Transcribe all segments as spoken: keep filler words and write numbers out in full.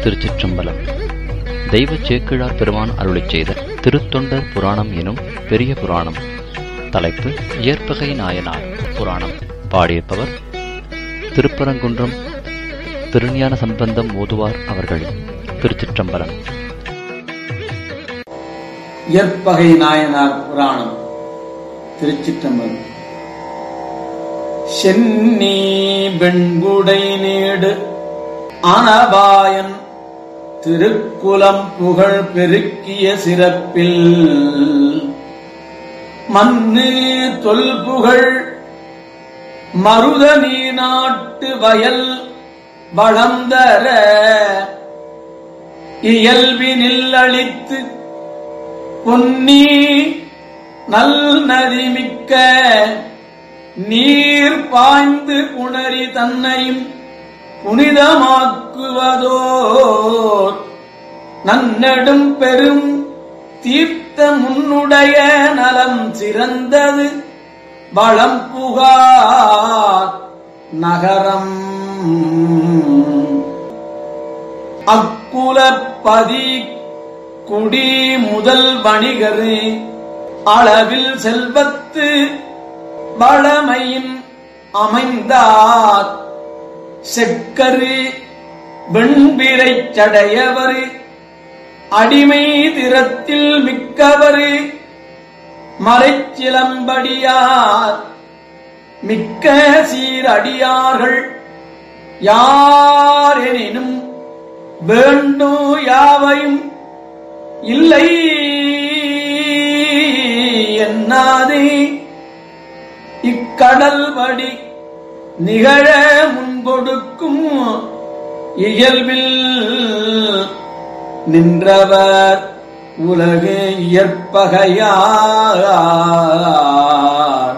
திருச்சிற்றம்பலம். தெய்வ சேக்கிழார் பெருமான் அருளிச் செய்த திருத்தொண்டர் புராணம் எனும் பெரிய புராணம். தலைப்பு இயற்பகை நாயனார் புராணம். பாடியிருப்பவர் திருப்பரங்குன்றம் திருஞான சம்பந்தம் ஓதுவார் அவர்கள். திருச்சிற்றம்பலம். இயற்பகை நாயனார் புராணம். திருச்சிற்றம்பலம். சென்னி வெண்குடை நீடு ஆனபாயன் திருக்குலம் புகழ் பெருக்கிய சிறப்பில் மண்ணு தொல்புகழ் மருத நீநாட்டு வயல் வளர்ந்தர இயல்பினில் அளித்து பொன்னி நல் நதிமிக்க நீர் பாய்ந்து புணரி தன்னையும் புனிதமாக்குவதோர் நன்னெடும் பெரும் தீர்த்த முன்னுடைய நலம் சிறந்தது வளம் புகார் நகரம். அக்குலப்பதி குடி முதல் வணிகரு அளவில் செல்வத்து வளமையின் அமைந்தார் செக்கரு வெண்பிரைச் சடையவரு அடிமை திறத்தில் மிக்கவரு மறைச்சிலம்படியார் மிக்க சீரடியார்கள் யாரெனினும் வேண்டும் யாவையும் இல்லை என்னாதே இக்கடல் வடி நிகழ முன்பொடுக்கும் இயல்பில் நின்றவர் உலகு இயற்பகையார்.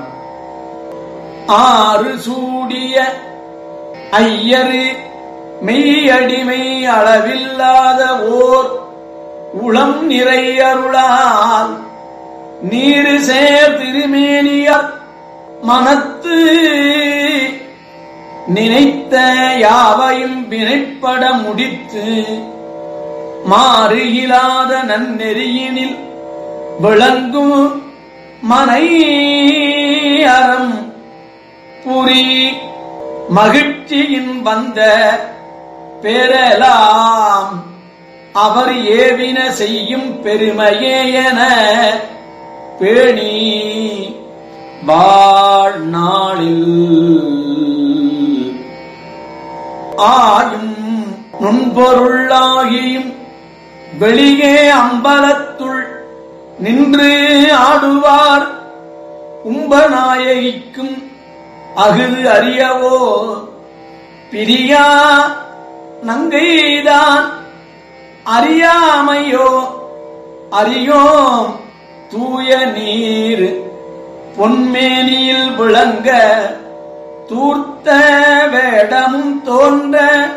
ஆறு சூடிய ஐயரு மெய்யடிமை அளவில்லாத ஓர் உளம் நிறை அருளால் நீரு சேர் திருமேனியர் மனத்து நினைத்த யாவையும் வினைப்பட முடித்து மாறு இலாத நன்னெறியினில் விளங்கும் மனை அறம் புரி மகிழ்ச்சியின் வந்த பேரலாம் அவர் ஏவின செய்யும் பெருமையே என பேணி வாழ்நாளில் ஆயும் நுண்பொருளாகியும் வெளியே அம்பலத்துள் நின்று ஆடுவார் உம்பநாயகிக்கும் அகுது அறியவோ பிரியா நங்கைதான் அறியாமையோ அறியோம் தூய நீர் பொன்மேனியில் விளங்க தூர்த்த வேடமும் தோன்ற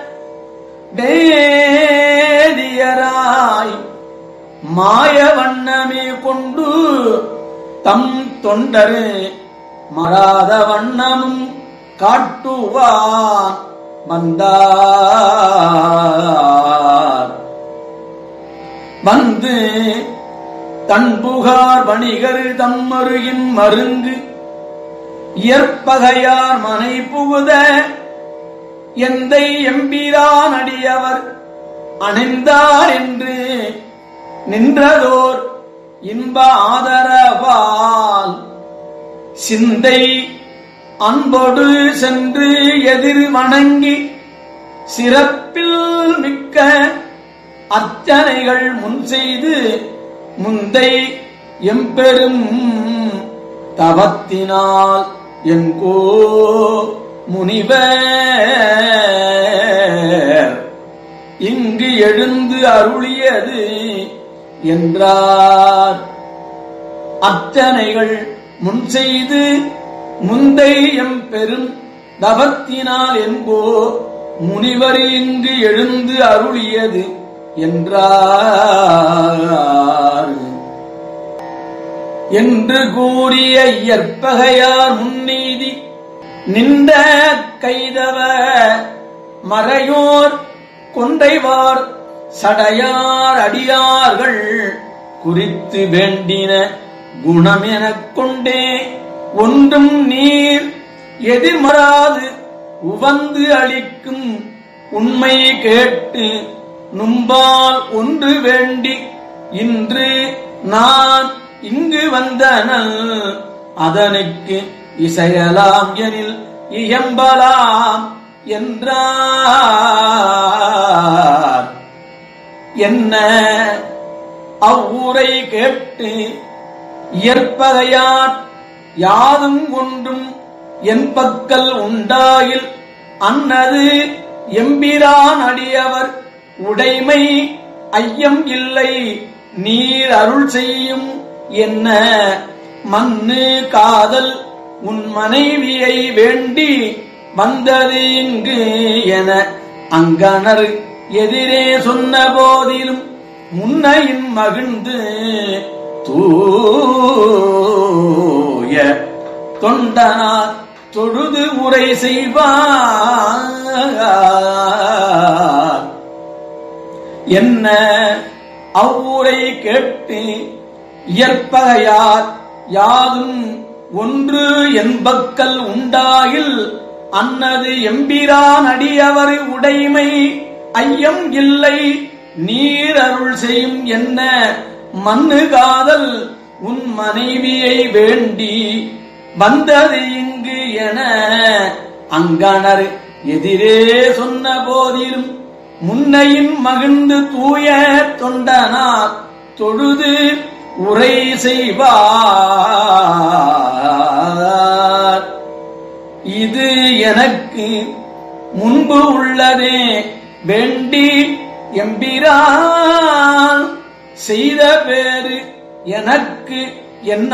வேதியராய் மாய வண்ணமே கொண்டு தம் தொண்டரு மறாத வண்ணமும் காட்டுவான் வந்தார். வந்து தன்புகார் வணிகர் தம்மருகின் மருங்கு இயற்பகையார் மனை புகுத எந்தை எம்பிரான் அடியவர் அணிந்தார் என்று நின்றதோர் இன்ப ஆதரவால் சிந்தை அன்போடு சென்று எதிர் வணங்கி சிறப்பில் மிக்க அர்ச்சனைகள் முன் செய்து முந்தை எம்பெரும் தவத்தினால் எங்கோ முனிவர் இங்கு எழுந்து அருளியது என்றார். அர்ச்சனைகள் முன் செய்து முந்தை எம்பெரும் தவத்தினால் எங்கோ முனிவர் இங்கு எழுந்து அருளியது என்றார் என்று கூறிய இயற்பகையார் முன்னீதி நின்ற கைதவ மறையோர் கொண்டைவார் சடையார் அடியார்கள் குறித்து வேண்டின குணம் எனக் கொண்டே ஒன்றும் நீர் எதிர்மறாது உவந்து அளிக்கும் உண்மை கேட்டு நும்பால் ஒன்று வேண்டி இன்று நான் இங்கு வந்தனல் அதனுக்கு இசையலாம் எனில் இயம்பலாம் என்றார். என்ன அவ்வூரை கேட்டு இயற்பகையார் யாதும் ஒன்றும் என் பக்கல் உண்டாயில் அன்னது எம்பிரான் அடியவர் உடைமை ஐயம் இல்லை நீர் அருள் செய்யும் என்ன மண்ணு காதல் உன் மனைவியை வேண்டி வந்தது இங்கு என அங்கனர் எதிரே சொன்ன போதிலும் முன்னையின் மகிழ்ந்து தூய தொண்டனார் தொழுது உரை செய்வார். என்ன அவ்வூரை கேட்டு இயற்பகையார் யாதும் ஒன்று என்பக்கல் உண்டாயில் அன்னது எம்பிரான் அடியவர் உடைமை ஐயம் இல்லை நீர் அருள் செய்யும் என்ன மண்ணு காதல் உன் மனைவியை வேண்டி வந்தது இங்கு என அங்கனர் எதிரே சொன்ன போதிலும் முன்னையின் மகிழ்ந்து தூய தொண்டனார் தொழுது உரை செய்வார். இது எனக்கு முன்பு உள்ளதே வேண்டி எம்பிரான் செய்த பேரு எனக்கு என்ன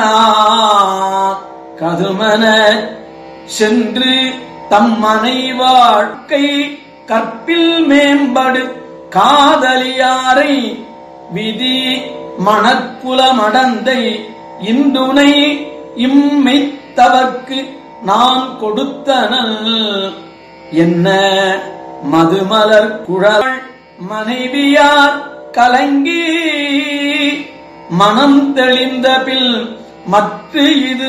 கதுமன சென்று தம் மனை வாழ்க்கை கற்பில் மேம்படு காதலியாரை விதி மணக்குலமடந்தை இந்துணை இம்மைத்தவர்க்கு நான் கொடுத்தனல் என்ன மதுமலர் குழல் மனைவியார் கலங்கி மனம் தெளிந்த பில் மற்ற இது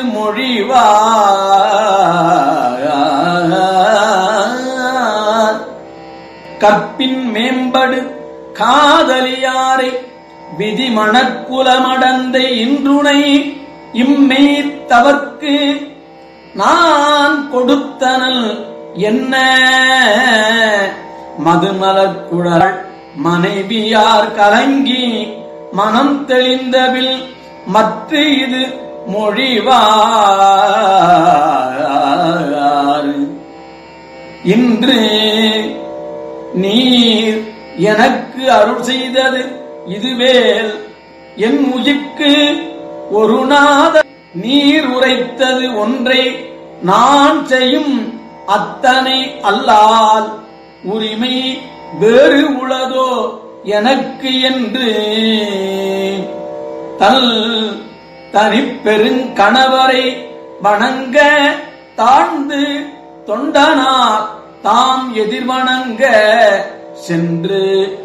மொழிவார். கற்பின் மேம்படு காதலியாரை விதி மணக்குலமடந்தை இன்றுணை இம்மெய்த்தவர்க்கு நான் கொடுத்தனல் என்ன மதுமலர் குழல் மனைவியார் கலங்கி மனம் தெளிந்தபில் மற்ற இது மொழிவார். இன்று நீர் எனக்கு அருள் செய்தது இதுவேல் என் உயிர்க்கு ஒரு நாத நீர் உரைத்தது ஒன்றை நான் செய்யும் அத்தனை அல்லால் உரிமை வேறு உளதோ எனக்கு என்று தல் தனிப்பெருங்கணவரை வணங்க தாழ்ந்து தொண்டனார் தாம் எதிர்வணங்க சென்று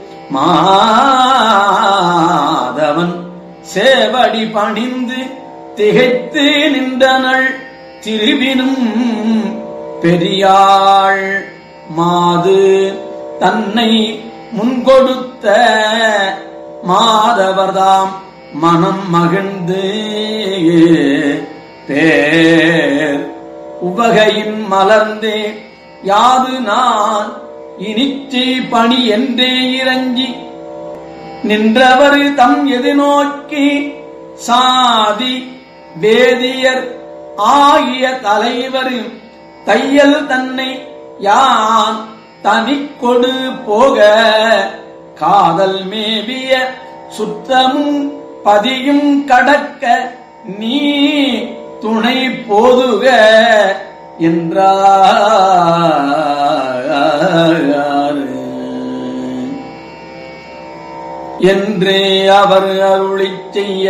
மாதவன் சேவடி பணிந்து திகைத்து நின்றனள் திருவினும் பெரியாள் மாது தன்னை முன்கொடுத்த மாதவர்தாம் மனம் மகிழ்ந்து பேர் உவகையின் மலர்ந்தே யாது நான் இனிச்சை பணி என்றே இறங்கி நின்றவர் தம் எதிர்நோக்கி சாதி வேதியர் ஆகிய தலைவர் தையல் தன்னை யான் தனிக்கொடு போக காதல் மேவிய சுற்றமும் பதியும் கடக்க நீ துணை போதுக என்றார் என்று அவர் அருளிச் செய்ய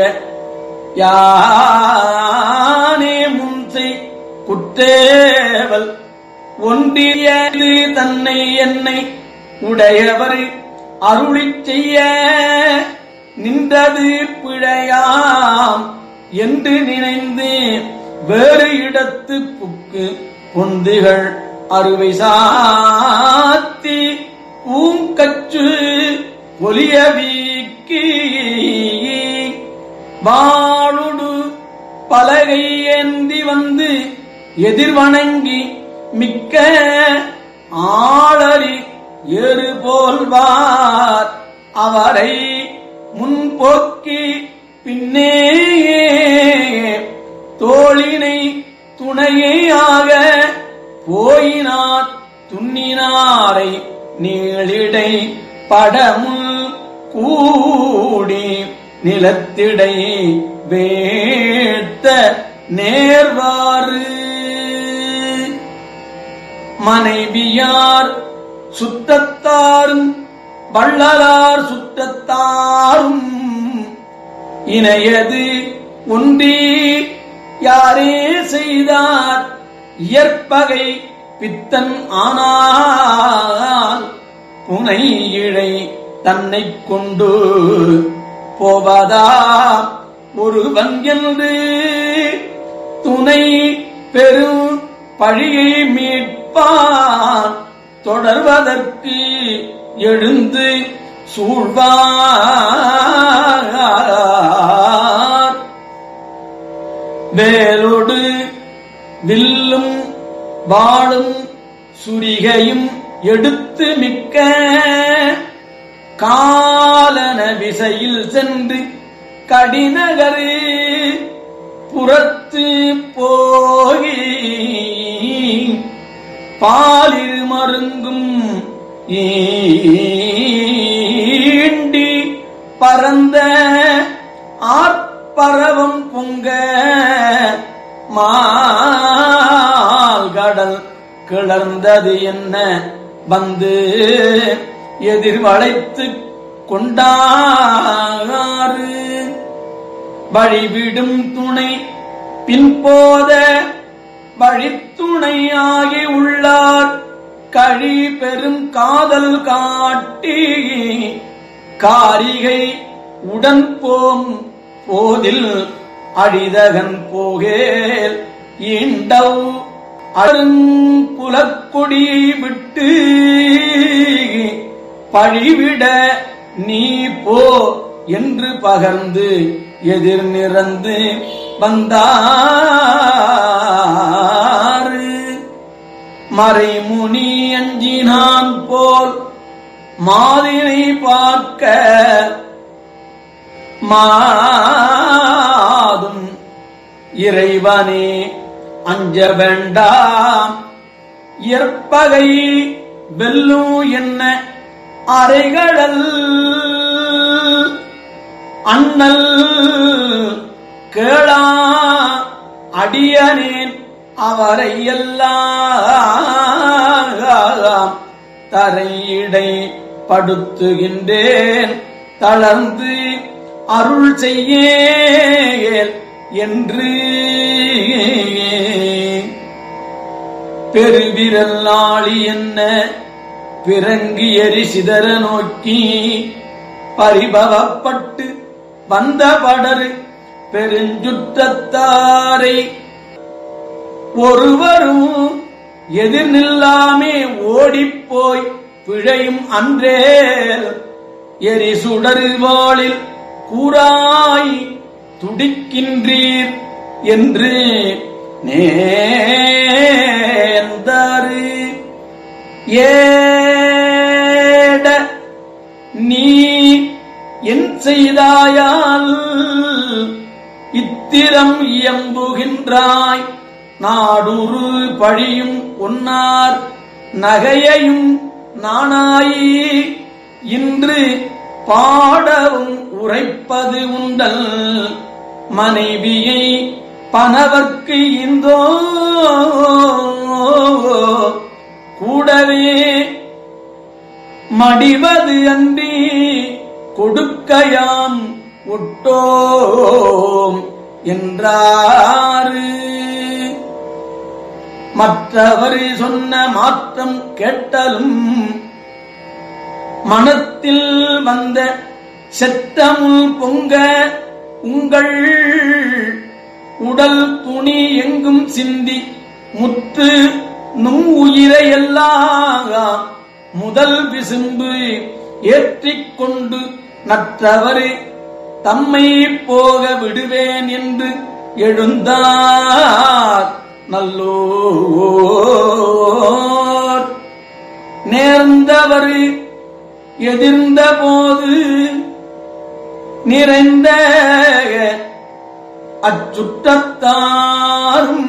யானே முன்சை குற்றேவல் ஒன்றிய தன்னை என்னை உடையவர் அருளிச் செய்ய நின்றது பிழையாம் என்று நினைந்து வேறு இடத்து புக்கு பொந்துகள் அறுவை சாத்தி பூங்கச்சு ஒலிய வீக்கி வாளுடு பலகை ஏந்தி வந்து எதிர்வணங்கி மிக்க ஆளறி ஏறு போல்வார் அவரை முன்போக்கி பின்னே தோளினை துணையாக போயினார் துண்ணினாரை நீளிடை படமுள் கூடி நிலத்திடை வேட்ட நேர்வாறு மனைவியார் சுற்றத்தாரும் வள்ளலார் சுற்றத்தாரும் இணையது ஒன்றி யாரே செய்தார் இயற்பகை பித்தன் ஆனால் புனை இழை தன்னை கொண்டு போவதா ஒருவன் என்று துணை பெரும் பழியை மீட்பான் தொடர்வதற்கு எழுந்து சூழ்வார் வேலோடு வில்லும் வாளும் சுரிகையும் எடுத்து மிக்க காலன விசையில் சென்று கடிநகரு புறத்து போகி பாலிரு மருங்கும் ஈண்டி பரந்த ஆற்பரவம் பொங்க மால்கடல் கிளர்ந்தது என்ன வந்து எதிர்வளைத்து கொண்டாறு வழிவிடும் துணை பின்போத வழித்துணையாகி உள்ளார் கழி பெரும் காதல் காட்டி காரிகை உடன் போம் போதில் அழிதகன் போகேல் ஈண்டவ் அருங்குலக்கொடியை விட்டு பழிவிட நீ போ என்று பகர்ந்து எதிர் நிறந்து வந்தாறு மறைமுனி அஞ்சினான் போல் மாதினை பார்க்க மாதும் இறைவனே அஞ்ச வேண்டாம் இயற்பகை வெல்லும் என்ன அறைகடல் அண்ணல் கேளா அடியனேன் அவரை எல்லாம் தரையிடை படுத்துகின்றேன் தளர்ந்து அருள் செய்யேல் என்று பெருவிரல்லாளி என்ன பிறங்கி எரி சிதற நோக்கி பரிபவப்பட்டு வந்த படரு பெருஞ்சுற்றத்தாரை ஒருவரும் எதிர் நில்லாமே ஓடிப்போய் பிழையும் அன்றே எரி சுடர்வாளில் கூறாய் துடிக்கின்றீர் என்று நேர்ந்தாரு ஏட நீ என் செய்தாயால் இத்திரம் இயம்புகின்றாய் நாடுரு பழியும் ஒன்னார் நகையையும் நானாயி இன்று பாடவும் உரைப்பது உண்டல் மனைவியை பணவர்க்கு இந்தோ கூடவே மடிவது அன்றி கொடுக்கையாம் ஒட்டோம் என்றாரு. மற்றவர் சொன்ன மாற்றம் கேட்டலும் மனத்தில் வந்த செத்தமுள் பொங்க உங்கள் உடல் துணி எங்கும் சிந்தி முற்று நும் உயிரையெல்லாம் முதல் விசும்பு ஏற்றிக் கொண்டு நற்றவரு தம்மை போக விடுவேன் என்று எழுந்தார் நல்லோர். நேர்ந்தவர் எதிர்ந்த போது நிறைந்த அச்சுற்றத்தாரும்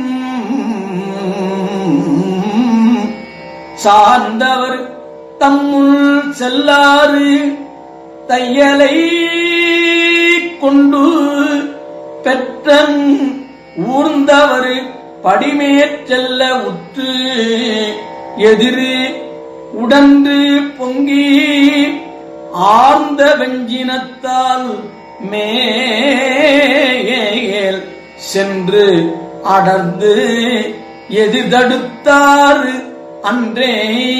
சார்ந்தவர் தம்முள் செல்லாறு தையலை கொண்டு பெற்றன் ஊர்ந்தவர் படிமேற் செல்ல உற்று எதிரு உடன்று பொங்கி ஆர்ந்த வெஞ்சினத்தால் மேல் சென்று அடர்ந்து எதிர்தடுத்தார் அன்றே.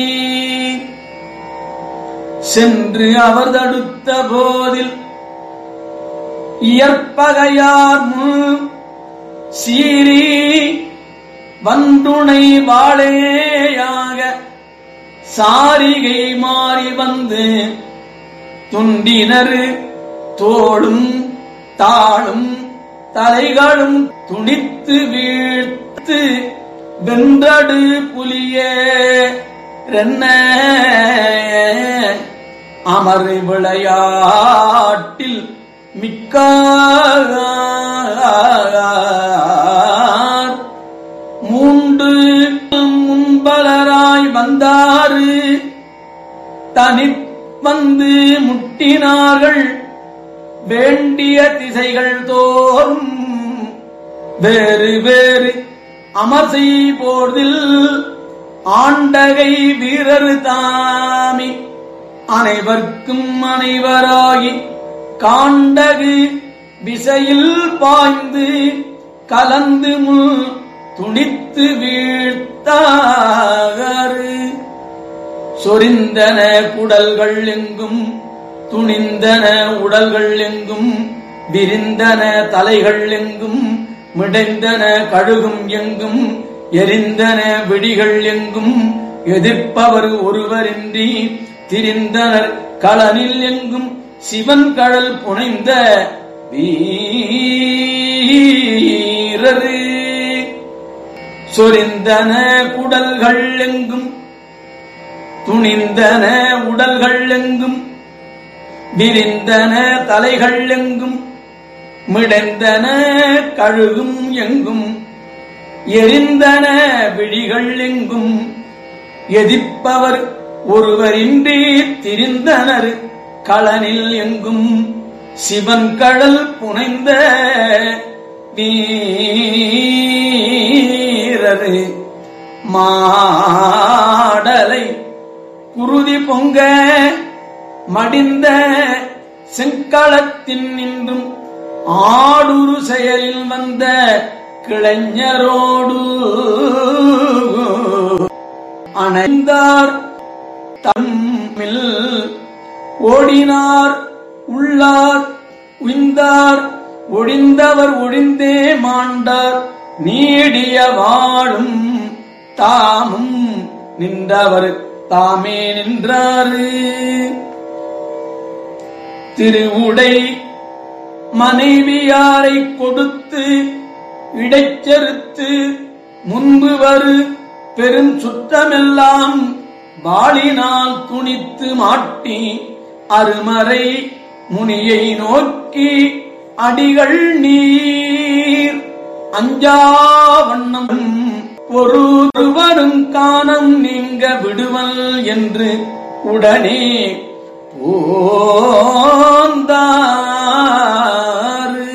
சென்று அவர் தடுத்த போதில் இயற்பகையார் முன் சீறி வண்டுணை வாழேயாக சாரிகை மாறி வந்து துண்டினர் தோளும் தாளும் தலைகளும் துணித்து வீழ்த்து வென்றடு புலிய ரென்ன அமர் விளையாட்டில் மிக்க மூன்று முன்பலராய் வந்தாறு தனி வந்து முட்டினார்கள் வேண்டிய திசைகள் தோறும் வேறு வேறு அமர்சை போர்தில் ஆண்டகை வீரர் தாமி அனைவர்க்கும் அனைவராகி காண்டகு விசையில் பாய்ந்து கலந்து முள் துணித்து வீழ்த்தாறு. சொரிந்தன குடல்கள் எங்கும் துணிந்தன உடல்கள் எங்கும் விரிந்தன தலைகள் எங்கும் மிடைந்தன கழுகும் எங்கும் எரிந்தன விடிகள் எங்கும் எதிர்ப்பவர் ஒருவரின்றி திரிந்தனர் களனில் எங்கும் சிவன் கடல் புனைந்த வீரரு. சொரிந்தன குடல்கள் எங்கும் துணிந்தன உடல்கள் எங்கும் விரிந்தன தலைகள் எங்கும் மிடைந்தன கழுகும் எங்கும் எரிந்தன விழிகள் எங்கும் எதிர்ப்பவர் ஒருவரின்றி திரிந்தனர் களனில் எங்கும் சிவன் கடல் புனைந்த வீரரு. மாடலை குருதி பொங்க மடிந்த செங்களத்தின் நின்றும் ஆடுரு செயலில் வந்த கிளைஞரோடு அணைந்தார் தம்மில் ஓடினார் உள்ளார் உய்ந்தார் ஒழிந்தவர் ஒழிந்தே மாண்டார் நீடிய வாழும் தாமும் நின்றவர் தாமே நின்றாரு. திருவுடை மனைவியாரை கொடுத்து இடைச்செருத்து முன்பு வரு பெரும் சுற்றமெல்லாம் வாளினால் துணித்து மாட்டி அருமறை முனியை நோக்கி அடிகள் நீர் அஞ்சா வண்ணம் ஒருவரும் காணம் நீங்க விடுவல் என்று உடனே போந்தாரு.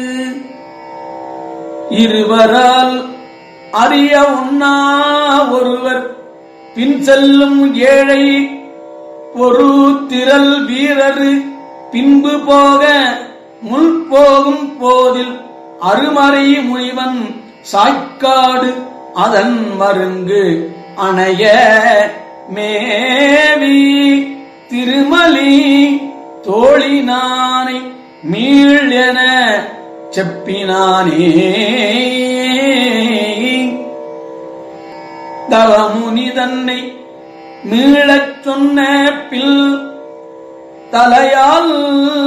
இருவரால் அறிய உண்ணா ஒருவர் பின் செல்லும் ஏழை ஒரு திரள் வீரரு பின்பு போக முள் போகும் போதில் அருமறை முனிவன் சாய்க்காடு அதன் மருங்கு அணைய மேவி திருமலி தோழினானை மீள் என செப்பினானே. தவமுனி தன்னை மீளச் சொன்ன பில் தலையால்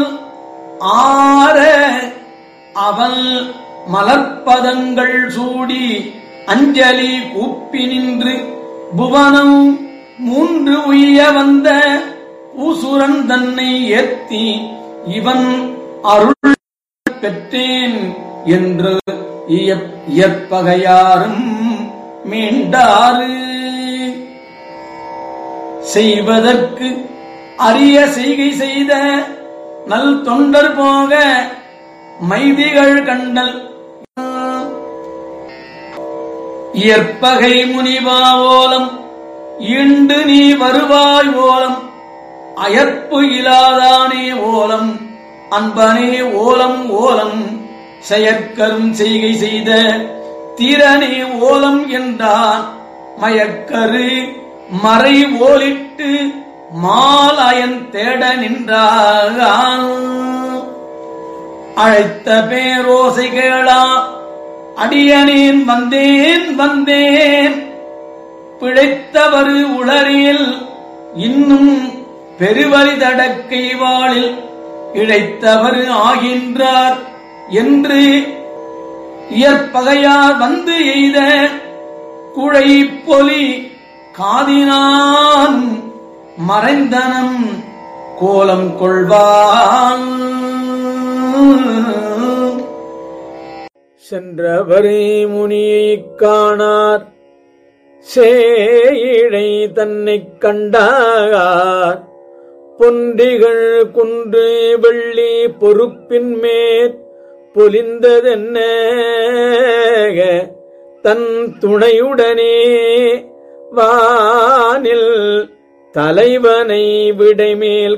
ஆற அவள் மலர்ப்பதங்கள் சூடி அஞ்சலி கூப்பி நின்று புவனம் மூன்று உய்ய வந்த ஊசுரன் தன்னை ஏத்தி இவன் அருள் பெற்றேன் என்று இயற்பகையாரும் மீண்டாறு. செய்வதற்கு அரிய செய்கை செய்த நல் தொண்டர் போக மைதிகள் கண்டல் இயற்பகை முனிவா ஓலம் ஈண்டு நீ வருவாய் ஓலம் அயற்பு இலாதானே ஓலம் அன்பனே ஓலம் ஓலம் செயற்கரும் செய்கை செய்த தீரனே ஓலம் என்றான். மயக்கரு மறை ஓலிட்டு மாலயன் தேட நின்றான். அழைத்த பேரோசை கேளா அடியனேன் வந்தேன் வந்தேன் பிழைத்தவரு உளரில் இன்னும் பெருவரி தடக்கை வாளில் இழைத்தவர் ஆகின்றார் என்று இயற்பகையார் வந்து எய்த குழை பொலி காதினான் மறைந்தனம் கோலம் கொள்வான். சென்றவரே முனியைக் காணார் சேயிழை தன்னைக் கண்டார். பொன்றிகள் குன்று வெள்ளி பொறுப்பின் மேற் பொலிந்ததென்ன தன் துணையுடனே வானில் தலைவனை விடைமேல்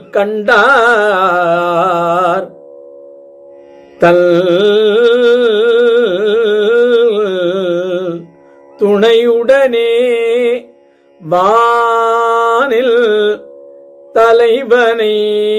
கண்டார். தல் துணையுடனே வானில் தலைவனை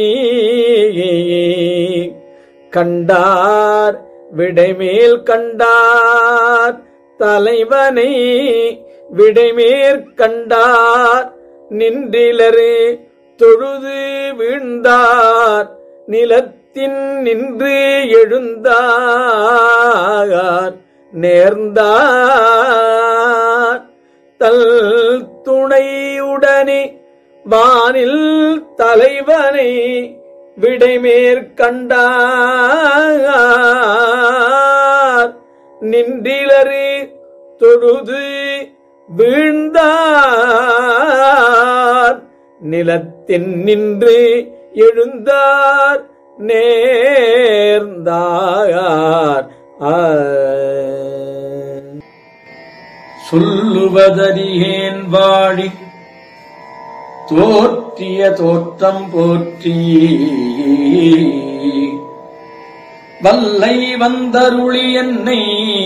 கண்டார் விடைமேல் கண்டார். தலைவனை விடைமேற் கண்டார் நின்றிலரு தொழுது வீழ்ந்தார். நிலத்தின் நின்று எழுந்தார் நேர்ந்தார். தல் துணையுடனே வானில் தலைவனை விடைமேற் கண்டார். நின்றிலரு தொழுது வீழ்ந்தார். நிலத்தின் நின்று எழுந்தார் நேர்ந்தார். சொல்லுவதறியேன் வாழி தோற்றிய தோற்றம் போற்றி வல்லை வந்தருளி என்னை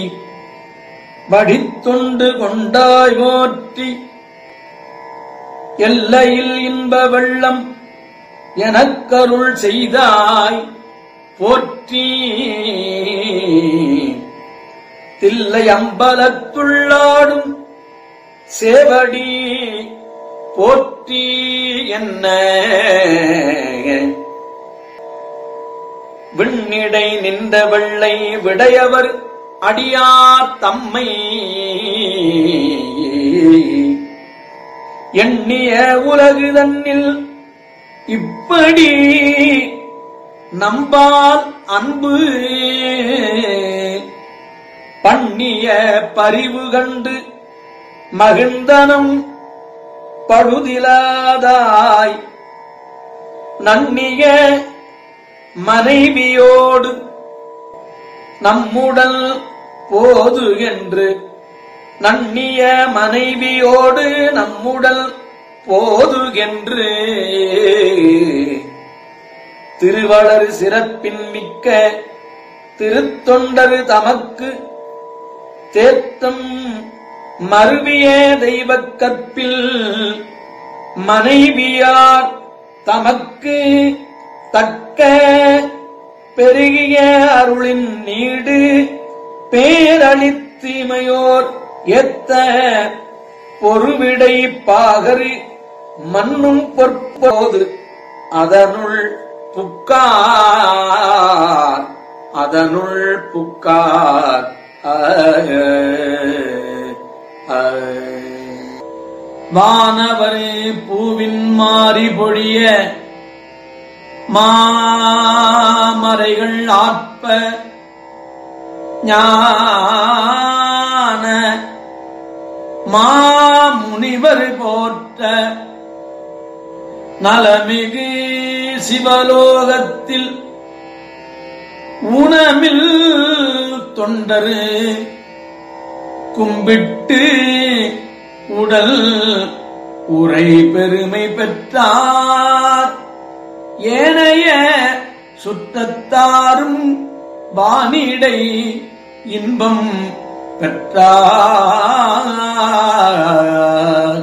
வடித்தொண்டு கொண்டாய் போற்றி. எல்லையில் இன்ப வெள்ளம் எனக்கருள் செய்தாய் போற்றி. தில்லை அம்பலத்துள்ளாடும் சேவடி போற்றி என்ன விண்ணிடை நின்ற வெள்ளை விடையவர் அடியார் தம்மை எண்ணிய உலகு தன்னில் இப்படி நம்பால் அன்பு பண்ணிய பரிவு கண்டு மகிழ்ந்தனம் பழுதிலாதாய் நன்னிய மனைவியோடு நம்முடல் போது என்று நன்னிய மனைவியோடு நம்முடல் போது என்று திருவளர் சிறப்பின் மிக்க திருத்தொண்டரு தமக்கு தேத்தம் மருவிய தெய்வக் கற்பில் மனைவியார் தமக்கு தக்க பெருகிய அருளின் நீடு பேரளித்தீமையோர் எத்த பொறுவிடை பாகரி மண்ணும் பொற்போது அதனுள் புக்கார் அதனுள் புக்கார் வானவரே பூவின் மாறி பொழிய மாமரைகள் ஆற்ப ஞான மாமுனிவர் போற்ற நலமிகு சிவலோகத்தில் ஊனமில் தொண்டரு கும்பிட்டு உடல் உரை பெருமை பெற்றார் ஏனைய சுற்றத்தாரும் வானிடை இன்பம் பெற்றார்.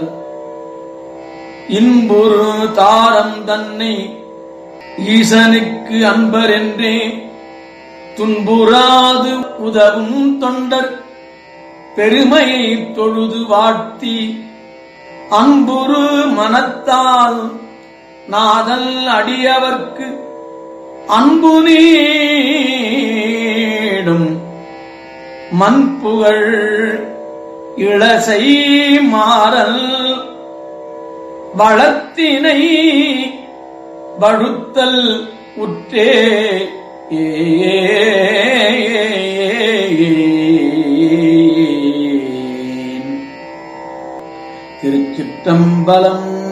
இன்புறு தாரம் தன்னை ஈசனுக்கு அன்பர் என்றே துன்புறாது உதவும் தொண்டர் பெருமையை தொழுது வாழ்த்தி அன்புறு மனத்தால் நாதல் அடியவர்க்கு அன்பு நீடும் மண்புகழ் இளசை மாறல் வளத்தினை வழுத்தல் உற்றே திருச்சிற்றம்பலம்.